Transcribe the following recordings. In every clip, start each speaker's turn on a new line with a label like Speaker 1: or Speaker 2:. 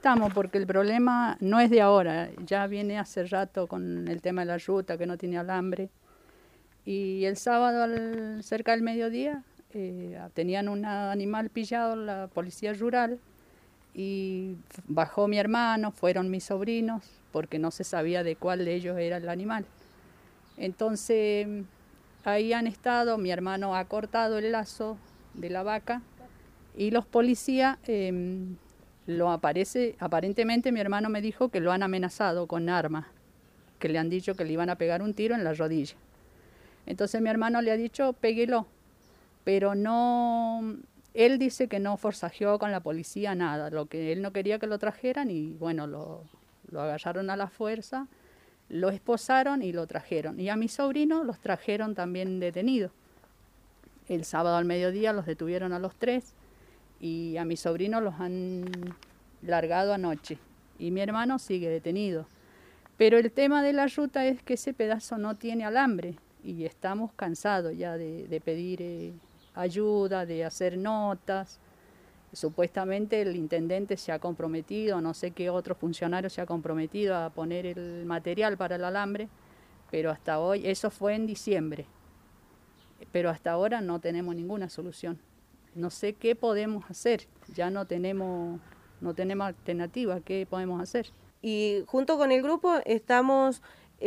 Speaker 1: estamos porque el problema no es de ahora, ya viene hace rato con el tema de la ruta que no tiene alambre. Y el sábado cerca del mediodía tenían un animal pillado la policía rural y bajó mi hermano, fueron mis sobrinos porque no se sabía de cuál de ellos era el animal. Entonces ahí han estado, mi hermano ha cortado el lazo de la vaca y los policías, aparentemente mi hermano me dijo que lo han amenazado con armas, que le han dicho que le iban a pegar un tiro en la rodilla. Entonces mi hermano le ha dicho, péguelo, pero no, él dice que no forcejeó con la policía nada, lo que él no quería que lo trajeran y bueno, lo agarraron a la fuerza, lo esposaron y lo trajeron. Y a mis sobrinos los trajeron también detenidos. El sábado al mediodía los detuvieron a los 3 y a mis sobrinos los han largado anoche y mi hermano sigue detenido. Pero el tema de la ruta es que ese pedazo no tiene alambre y estamos cansados ya de pedir ayuda, de hacer notas. Supuestamente el intendente se ha comprometido, no sé qué otro funcionario se ha comprometido a poner el material para el alambre, pero hasta hoy, eso fue en diciembre, pero hasta ahora no tenemos ninguna solución. No sé qué podemos hacer, ya no tenemos alternativa, ¿qué podemos hacer?
Speaker 2: Y junto con el grupo estamos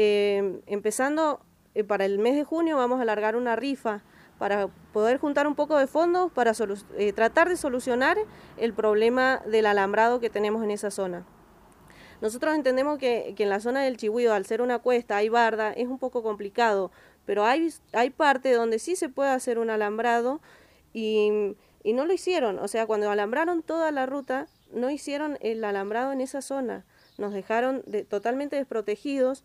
Speaker 2: empezando, para el mes de junio vamos a largar una rifa para poder juntar un poco de fondos para tratar de solucionar el problema del alambrado que tenemos en esa zona. Nosotros entendemos que en la zona del Chihuío, al ser una cuesta, hay barda, es un poco complicado, pero hay parte donde sí se puede hacer un alambrado y no lo hicieron. O sea, cuando alambraron toda la ruta, no hicieron el alambrado en esa zona. Nos dejaron totalmente desprotegidos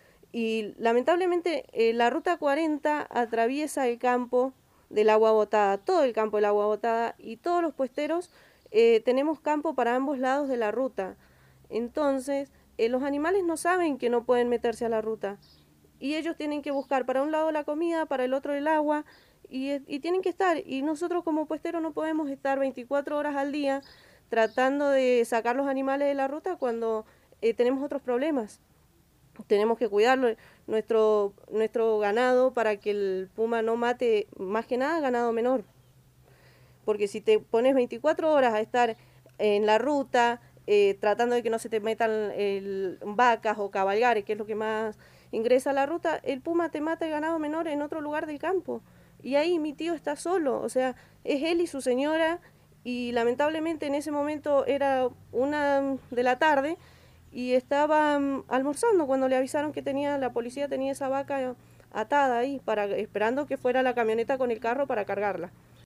Speaker 2: y lamentablemente la ruta 40 atraviesa el campo del agua botada, todo el campo del agua botada, y todos los puesteros tenemos campo para ambos lados de la ruta. Entonces, los animales no saben que no pueden meterse a la ruta y ellos tienen que buscar para un lado la comida, para el otro el agua y tienen que estar. Y nosotros como puesteros no podemos estar 24 horas al día tratando de sacar los animales de la ruta cuando tenemos otros problemas. Tenemos que cuidar nuestro ganado para que el puma no mate, más que nada, ganado menor. Porque si te pones 24 horas a estar en la ruta, tratando de que no se te metan vacas o cabalgares, que es lo que más ingresa a la ruta, el puma te mata el ganado menor en otro lugar del campo. Y ahí mi tío está solo, o sea, es él y su señora, y lamentablemente en ese momento era 1 de la tarde, y estaba almorzando cuando le avisaron que la policía tenía esa vaca atada ahí, esperando que fuera la camioneta con el carro para cargarla.